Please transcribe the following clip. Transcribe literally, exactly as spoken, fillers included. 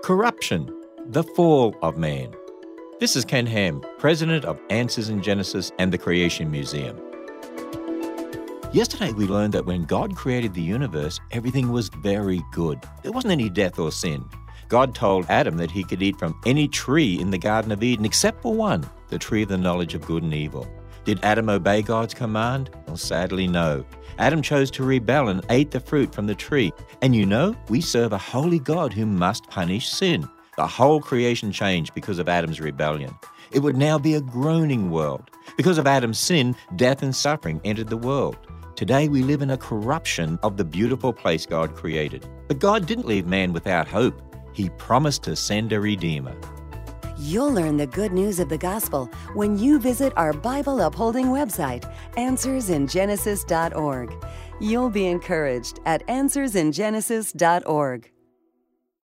corruption, the fall of man. This is Ken Ham, president of Answers in Genesis and the Creation Museum. Yesterday we learned that when God created the universe, everything was very good. There wasn't any death or sin. God told Adam that he could eat from any tree in the Garden of Eden except for one, the tree of the knowledge of good and evil. Did Adam obey God's command? Well, sadly, no. Adam chose to rebel and ate the fruit from the tree. And you know, we serve a holy God who must punish sin. The whole creation changed because of Adam's rebellion. It would now be a groaning world. Because of Adam's sin, death and suffering entered the world. Today we live in a corruption of the beautiful place God created. But God didn't leave man without hope. He promised to send a Redeemer. You'll learn the good news of the gospel when you visit our Bible-upholding website, answers in genesis dot org. You'll be encouraged at answers in genesis dot org.